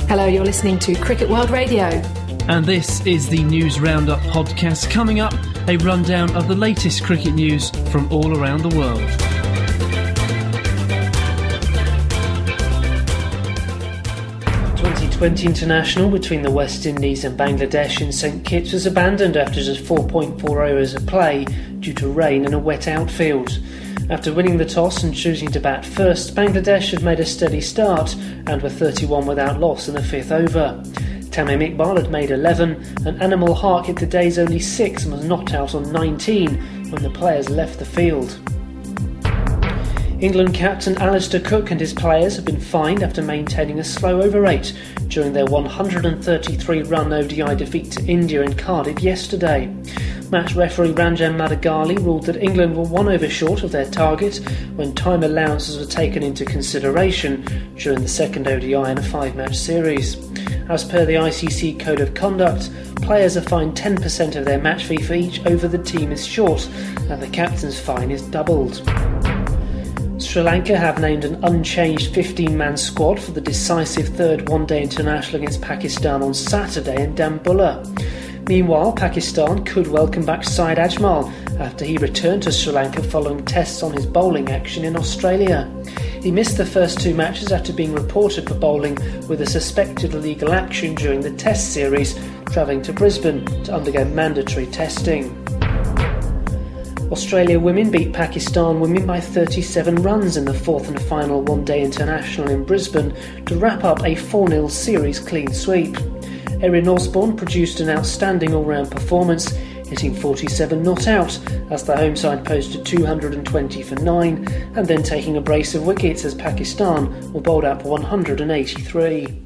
Hello, you're listening to Cricket World Radio. And this is the News Roundup podcast. Coming up, a rundown of the latest cricket news from all around the world. T20 international between the West Indies and Bangladesh in St Kitts was abandoned after just 4.4 overs of play due to rain and a wet outfield. After winning the toss and choosing to bat first, Bangladesh had made a steady start and were 31 without loss in the fifth over. Tamim Iqbal had made 11 and Animal Haq hit the day's only 6 and was knocked out on 19 when the players left the field. England captain Alistair Cook and his players have been fined after maintaining a slow over rate during their 133-run ODI defeat to India in Cardiff yesterday. Match referee Ranjan Madagali ruled that England were 1 over short of their target when time allowances were taken into consideration during the second ODI in a 5-match series. As per the ICC Code of Conduct, players are fined 10% of their match fee for each over the team is short, and the captain's fine is doubled. Sri Lanka have named an unchanged 15-man squad for the decisive third one-day international against Pakistan on Saturday in Dambulla. Meanwhile, Pakistan could welcome back Syed Ajmal after he returned to Sri Lanka following tests on his bowling action in Australia. He missed the first 2 matches after being reported for bowling with a suspected illegal action during the Test series, travelling to Brisbane to undergo mandatory testing. Australia women beat Pakistan women by 37 runs in the fourth and final one-day international in Brisbane to wrap up a 4-0 series clean sweep. Erin Osborne produced an outstanding all-round performance, hitting 47 not out as the home side posted 220 for 9 and then taking a brace of wickets as Pakistan were bowled out for 183.